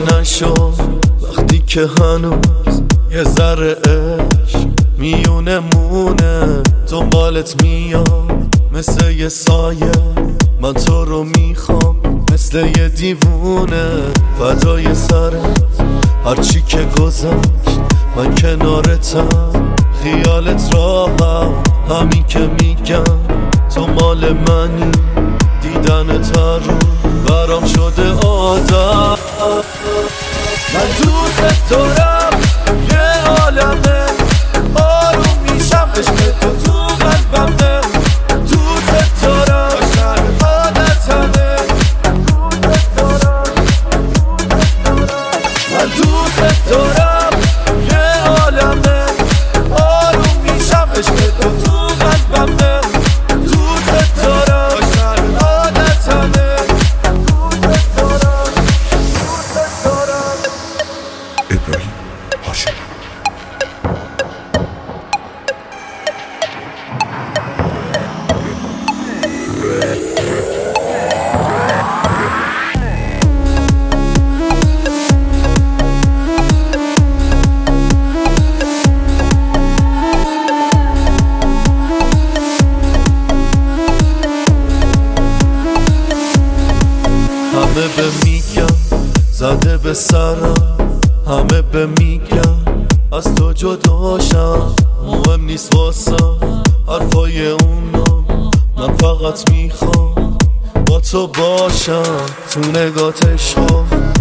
نشو وقتی که هنوز یه ذره عشق میونمونه دنبالت میام مثل یه سایه من تو رو میخوام مثل یه دیوونه فدای سرت هرچی که گذشت من کنارتم خیالت راهم همین که میگم تو مال منی دیدنت هر روز برام شده عادت من دوست دارم یه عالمه آروم میشم عشق تو قلبمه دوست دارم عادتمه من دوست دارم یه عالمه آروم میشم عشق تو قلبمه دوست دارم عادتمه ابراهیم هاشمی همه به میگم زده به سرم همه به میگم از تو جداشم مهم نیست واسم حرفای اونا من فقط میخوام با تو باشم تو نگات عشقا